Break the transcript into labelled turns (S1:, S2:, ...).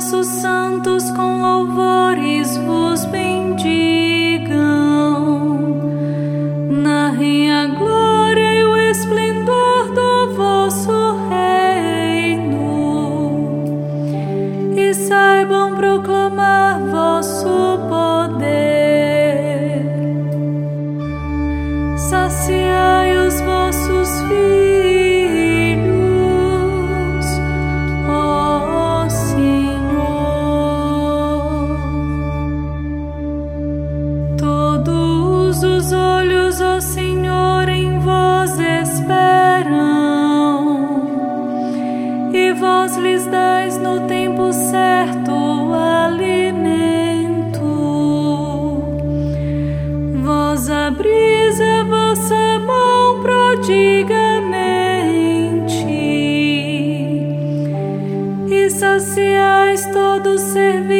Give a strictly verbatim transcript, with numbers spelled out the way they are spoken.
S1: vossos santos com louvores vos bendigam. Narrem a glória e o esplendor do vosso reino e saibam proclamar vosso poder. Saciai os vossos filhos, ó Senhor. Todos os olhos, ó Senhor, em vós esperam, e vós lhes dais no tempo certo o alimento. Vós abris a vossa mão prodigamente e saciais todo o serviço